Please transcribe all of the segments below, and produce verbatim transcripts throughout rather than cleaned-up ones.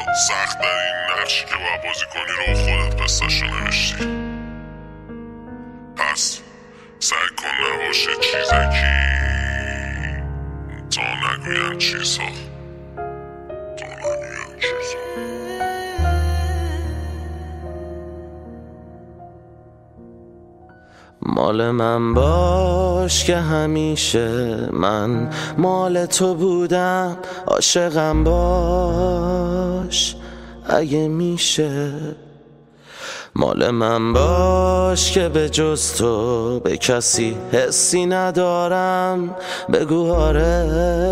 سخت در این نقشی که باید بازی کنی رو خودت قصه‌شو نوشتی. پس سعی کن نباشه چیزکی تا نگوین چیزا تا نگوین چیزا. مال من باش که همیشه من مال تو بودم، عاشقم باش اگه میشه. مال من باش که به جز تو به کسی حسی ندارم، بگو آره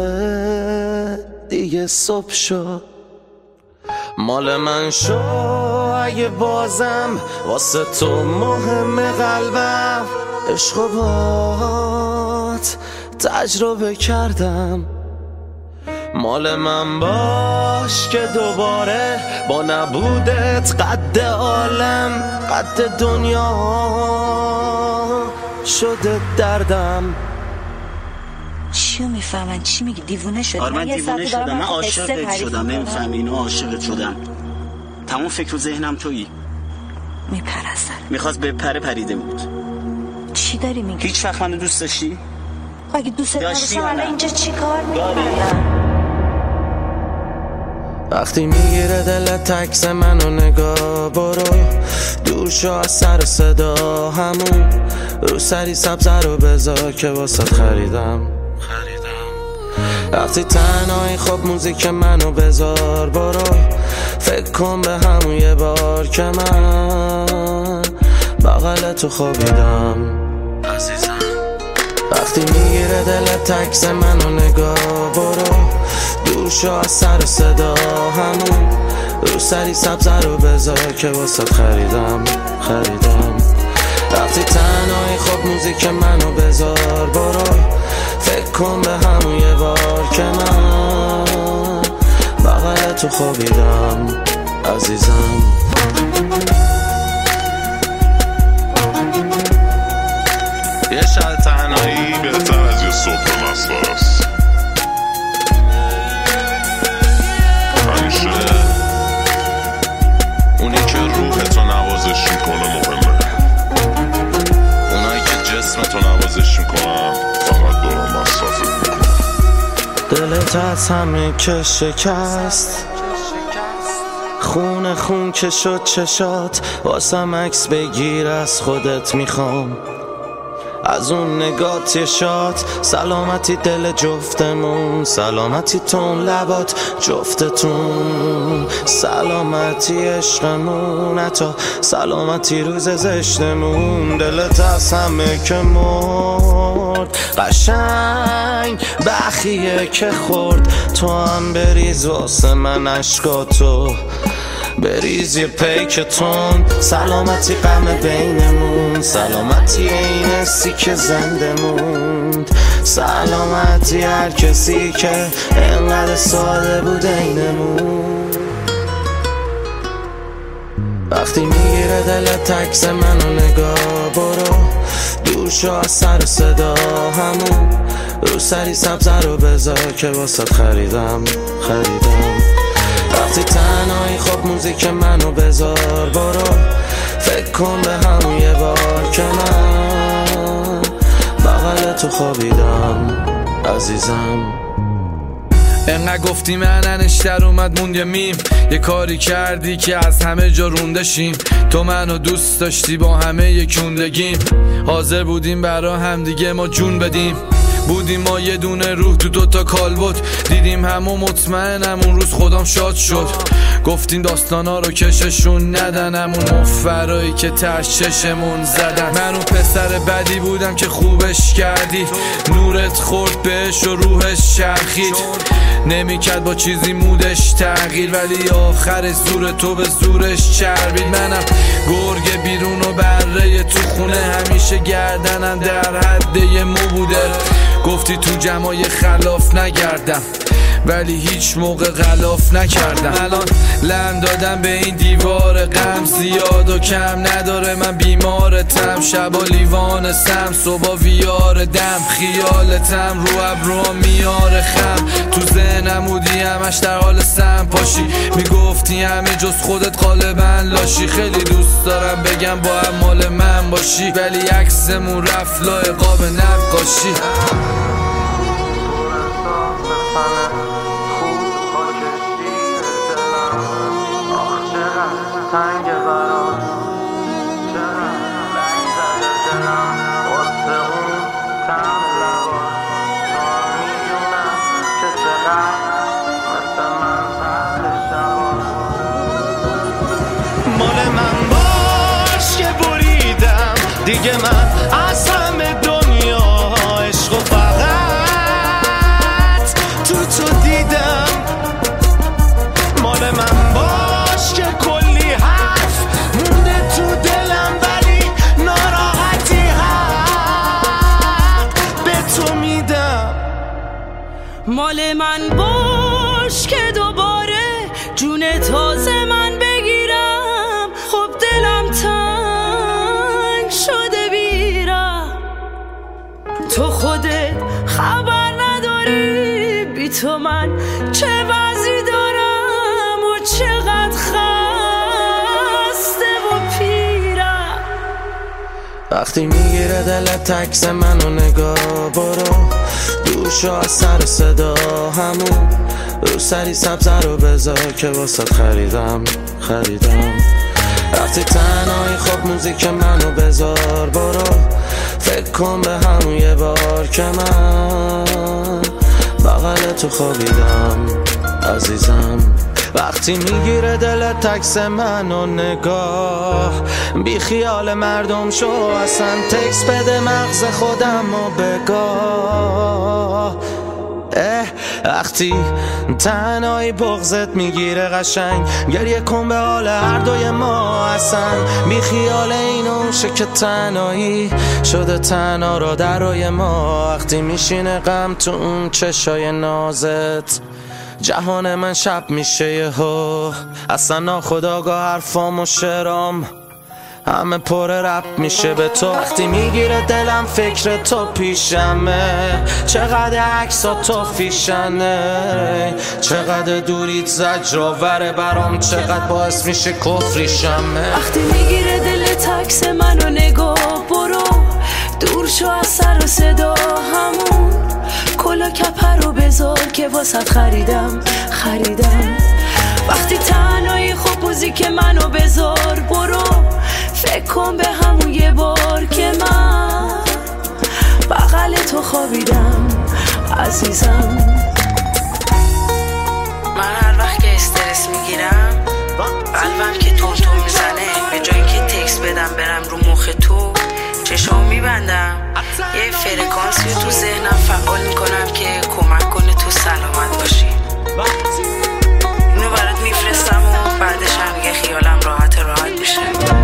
دیگه صبح شد. مال من شو اگه بازم واسه تو مهم قلبم، عشق و بات تجربه کردم. مال من باش که دوباره با نبودت قد عالم قد دنیا شده دردم. چیو میفهمن؟ چی میگی؟ دیوونه شدی؟ آره من دیوونه شدم، من عاشقت شدم، نمیفهمی اینو؟ عاشقت شدم، تمام فکر و ذهنم تویی. میپرستن میخواست به پره پریده بود. چی داری میگی؟ هیچ وقت منو دوست داشتی؟ اگه دوست داشتم الان اینجا چی کار میکنی؟ وقتی میگیره دلت تکس منو نگاه، برو دور شو از سر و صدا، همون رو سری سبزه رو بذار که واسه خریدم وقتی تنهایی خب موزیک منو بذار، برو فکر کن به همون یه بار که من بغل تو خوابیدم عزیزم. وقتی میگیره دلت تکس منو نگاه، برو دور شو از سر و صدا، همون رو سری سبزه رو بذار که واسه خریدم خریدم وقتی تنهایی خب موزیک منو بذار، برو فکر کن به همون یه بار که من بغل تو خوابیدم عزیزم. یه شب تنهایی بهتر از یه صبح مسخره است. همیشه اونی که روحتو نوازش میکنه مهمه، اونایی که جسمتو نوازش میکنن فقط دارن مصرفت میکنن. دلت از همه که شکست، خون خون که شد چشات، واسم عکس بگیر از خودت میخوام، از اون نگات یه شات. سلامتی دل جفتمون، سلامتی تون لبات جفتتون، سلامتی عشقمون، حتی سلامتی روز زشتمون. دلت از همه که مرد قشنگ بخیه که خورد، تو هم بریز واسه من عشقاتو، بریز یه پیکتون. سلامتی غم بینمون، سلامتی این حسی که زنده موند، سلامتی هر کسی که انقدر ساده بود اینمون. وقتی میگیره دلت تکس منو نگاه، برو دور شو از سر و صدا، همون رو سری سبزه رو بذار که واسه خریدم خریدم وقتی تنهایی خب موزیک منو بذار، برو فکر کن به همون یه بار که من بغل تو خوابیدم عزیزم. انقدر گفتی مننش در اومد موند یه میم، یه کاری کردی که از همه جا روندشیم. تو منو دوست داشتی با همه یکوندگیم، حاضر بودیم برا هم دیگه ما جون بدیم. بودیم ما یه دونه روح تو دوتا کالبد، دیدیم همو مطمئنم اون روز خودم شاد شد. گفتیم داستانا رو کششون ندن، همون مفرایی که ترش چشمون زدن. من اون پسر بدی بودم که خوبش کردی، نورت خورد بهش و روحش چرخید، نمیکرد با چیزی مودش تغییر، ولی آخر زور تو به زورش چربید. منم گرگ بیرون و بره تو خونه، همیشه گردنم در حد یه مو بوده. گفتی تو جمعای خلاف نگردم، ولی هیچ موقع غلاف نکردم. الان لم دادم به این دیوار غم، زیاد و کم نداره من بیمارتم. شبا لیوانستم صبح ویار دم، خیالتم رو ابروام میاره خم. تو ذهنم بودی همش در حال سم پاشی، میگفتی همه جز خودت غالبا لاشی. خیلی دوست دارم بگم با هم مال من باشی، ولی عکسمون رفت لای قاب نقاشی. تنگ برام چرا رنگ زده دلم واسه اون تم لبا. تو میدونم که چقدر مثل من سهل شبا. مال من باش که بریدم دیگه، من از همه دنیا عشق و فقط تو تو دیدم. مال من باش که کلی حرف مونده تو دلم، ولی ناراحتی حق به تو میدم. مال من باش که دوباره جون تازه من بگیرم. خب دلم تنگ شده بیرم، تو خودت خبر نداری بی تو من چه وضعی دارم و چقدر خسته و پیرم. وقتی میگیره دلت عکس منو نگاه برو، دور شو از سر صدا همون رو سری سبزه رو بذار که واسه خریدم خریدم. وقتی تنهایی خب موزیک منو بذار برو، فکر کن به همون یه بار که من بغل تو خوابیدم عزیزم. وقتی میگیره دلت عکس منو نگاه، بی خیال مردم شو اصلا تکس بده مغز خودم و بگاه. اه وقتی تنهایی بغضت میگیره قشنگ، گریه کن به حال هر دوی ما اصلا. بی خیال اینو شه که تنهایی شده تنها را درای ما. وقتی میشینه غم تو اون چشای نازت، جهان من شب میشه یهو. اصلا ناخودآگاه حرفام و شعرام همه پر رپ میشه به تو. وقتی میگیره دلم فکر تو پیشمه، چقدر عکسا تو فیشنه، چقدر دوریت زجرآوره برام، چقدر باعث میشه کفریشمه. وقتی میگیره دلت عکس منو نگاه برو، دور شو از سر و صدا همون کلا کپر رو بذار که واسط خریدم خریدم. وقتی تنهایی خب موزیک منو بذار برو، فکر کن به همون یه بار که من بغل تو خوابیدم عزیزم. من هر وقت که استرس میگیرم قلبم که تون تون میزنه، به جایی که تکس بدم برم رو مخ تو چشام میبندم، یه فرکانسی تو ذهنم فعال میکنم که کمک کنه تو سلامت باشی. اینو برات میفرستم و بعدش هم دیگه خیالم راحت راحت میشه.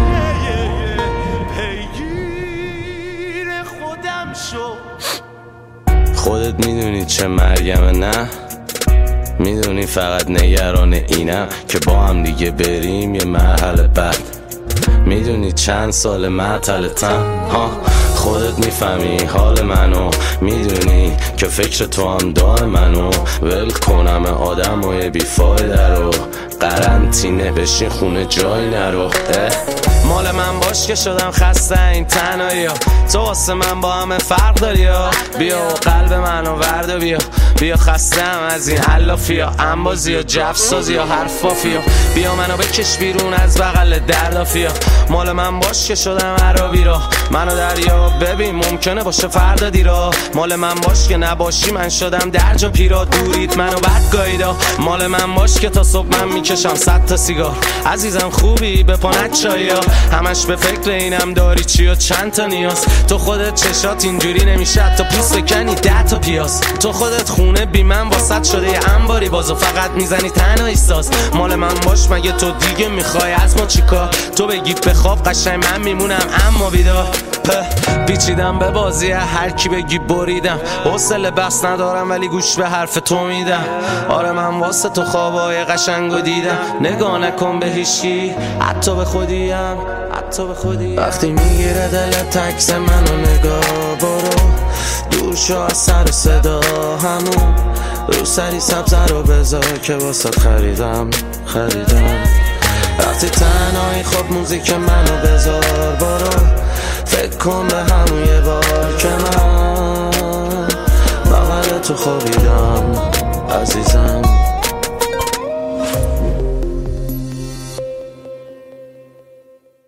خودت میدونی چه مرگمه نه؟ میدونی فقط نگران اینم که با هم دیگه بریم یه مرحله بعد. میدونی چند سال معطلتم ها، خودت میفهمی حال منو، میدونی که فکر تو هم دار منو. ول کنم آدم و یه بیفایده رو، قرنطینه بشین خونه جای نرو. مال من باش که شدم خسته این تنهایی ها، تو واسه من با همه فرق داری ها. بیا و قلب منو ورد و بیا، بیا خستم از این حلافی ها، انبازی ها، جفسازی ها، حرفافی ها. بیا منو بکش بیرون از بغل دردافی ها. مال من باش که شدم عربی را، منو دریا ببین ممکنه باشه فردا دیرا. مال من باش که نباشی من شدم درجا پیرا، دورید منو بد گاییدا. مال من باش که تا صبح من میکشم صد تا سیگار. عزیزم خوبی به پانت چایا، همش به فکر اینم داری چی و چند تا نیاز. تو خودت چشات اینجوری نمیشه تا پوست کنی ده تا پیاز. تو خودت خونه بی من واسط شده یه انباری بازو، فقط میزنی تنهایی ساز. مال من باش مگه تو دیگه میخوای از ما چیکار؟ تو بگی بخواب قشنگ من میمونم اما بیدار. پیچیدم به بازی هر کی بگی بریدم، حوصله بس ندارم ولی گوش به حرف تو میدم. آره من واسه تو خوابای قشنگو دیدم، نگاه نکن به هیچی حتی به خودیم، حتی به خودیم. وقتی میگیره دلت عکس منو نگاه برو، دور شو از سر و صدا همون رو سری سبز رو بذار که واسه خریدم خریدم. وقتی تنهایی خب موزیک منو بذار برو، فکر کن به همون یه بار که من بغل تو خوابیدم.